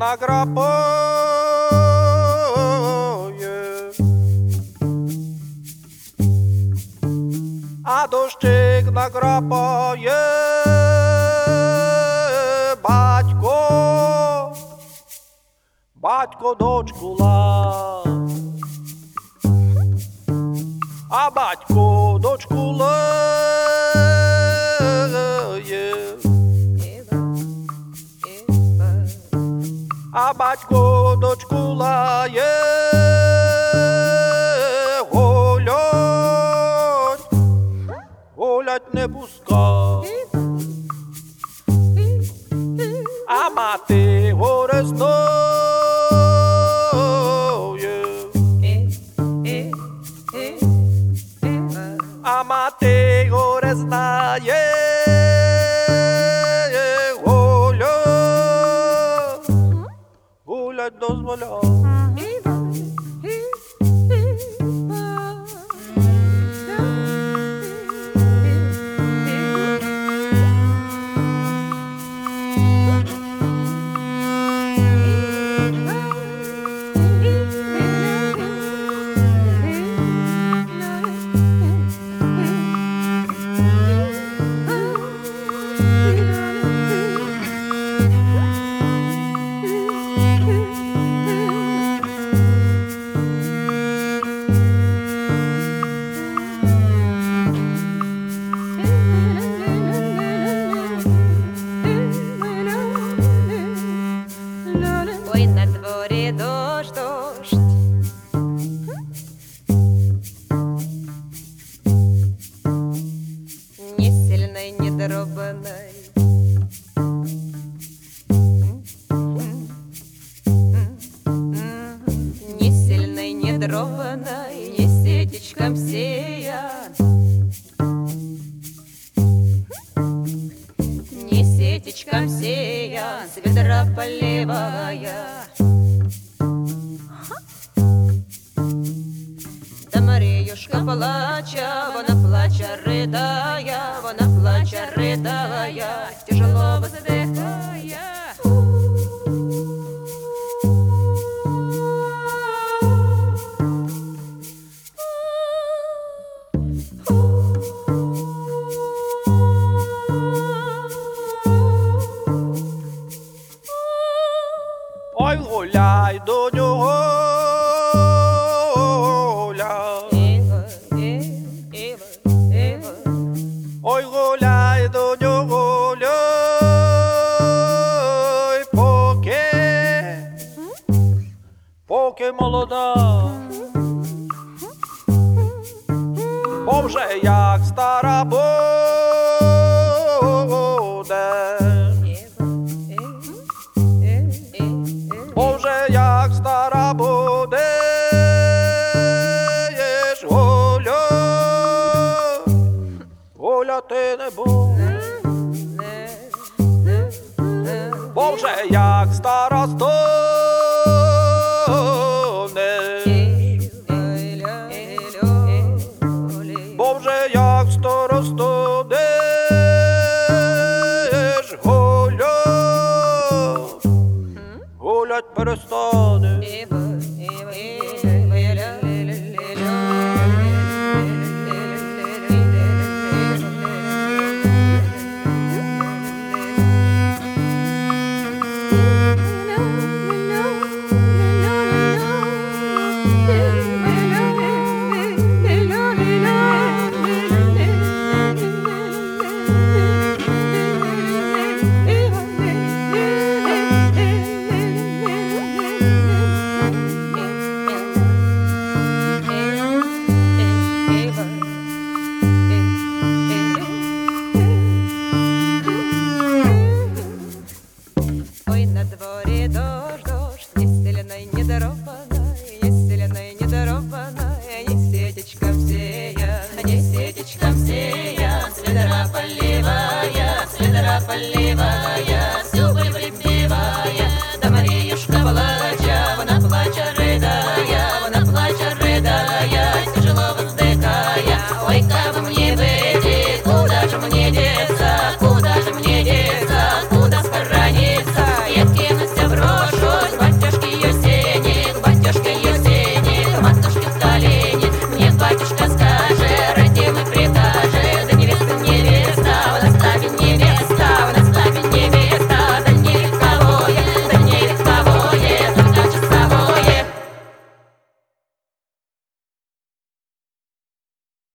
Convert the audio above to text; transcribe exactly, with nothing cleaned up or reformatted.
накрапає, а дощик накрапає, батько, батько дочку лає, а батько дочку лає, а батько дочку лає, гулять, гулять не пускай, а мати горе знає, а мати горе знає, гулять, гулять дозволяє. Ой, на дворі дощ, дощ. Не сильный, не дробный. Не сильный, не дробный, не сетечком сеян. Не сетечком сеян, с ведра поливая. Да Маріюшка плача, вона плача, ридая, вона плача, ридая, тяжело вздихає. Ой, гуляй, доню, гуляй, ой, гуляй, доню, гуляй, поки, поки молода, бо вже як стара буде, бо вже як стара будеш, гуляй, гуляти не будеш, бо вже як стара стонеш, бо вже як стара стонеш, гуляй, гулять перестанеш.